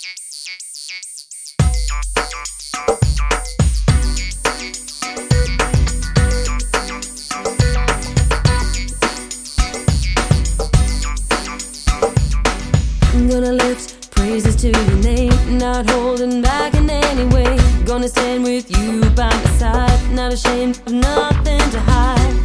I'm gonna lift praises to your name, not holding back in any way. Gonna stand with you by my side, not ashamed of nothing to hide.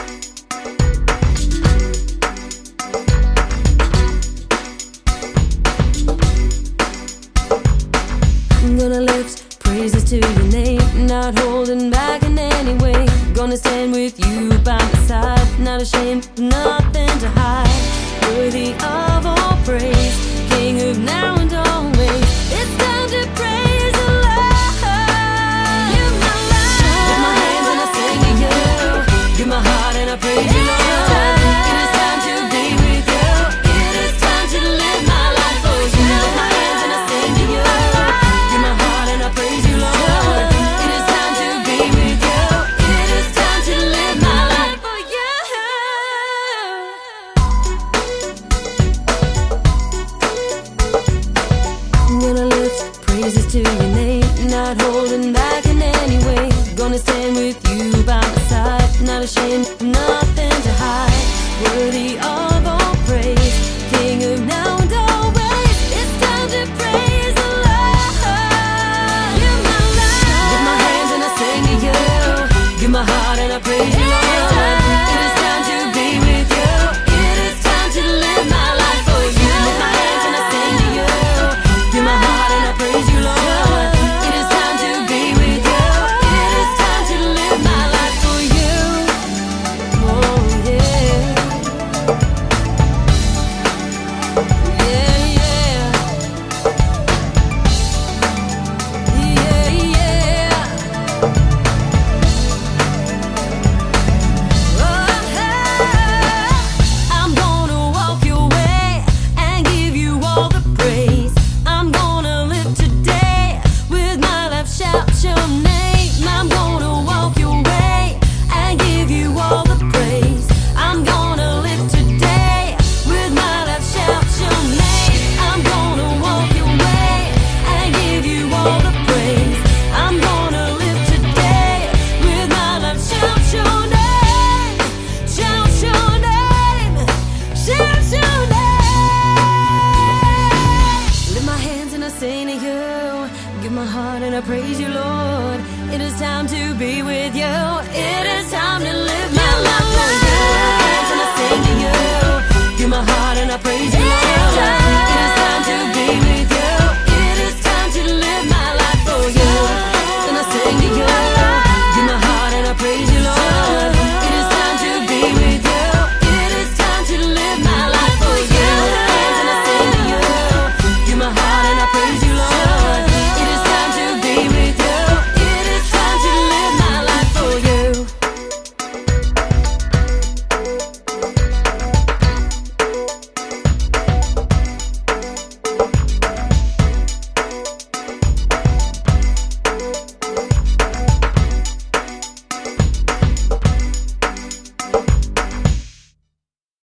I'm gonna lift praises to your name, not holding back in any way. Gonna stand with you by my side, not ashamed of nothing to hide. Worthy of all praise, King of now and always. It's time to praise the Lord. You're my life. Lift my hands and I sing to you. Give my heart and I praise you, Lord. It is time to be with you. It is time to live my life for you. Lift my hands and I sing to you. Give my heart and I praise you, Lord. It is time to be with you. It is time to live my life for you. I'm gonna lift praises to your name, not holding back in any way. Gonna stand with you by my side, not ashamed of nothing to hide. Worthy of all praise, King of now and always. It's time to praise the Lord. You're my life. Lift my hands and I sing to you. Give my heart and I praise you, Lord. It is time to be with you. It is time to live my life for you. Lift my hands and I sing to you. Give my heart and I praise you, Lord. It is time to be with you. It is time to live my life for you. Oh yeah. Yeah, yeah. Yeah, yeah. I'm gonna walk your way and give you all the praise. I'm gonna live today with my life, shout your name. I'm gonna walk your way and give you all the praise. I'm gonna live today with my life, shout your name. I'm gonna walk your way and give you all the praise. I'm gonna live today with my life, shout your name. Shout your name. Shout your name. Lift my hands and I sing to you. Give my heart and I praise you, Lord. It is time to be with you. It is time to live my life for you. Lift my hands and I sing to you. Give my heart and I praise you, Lord.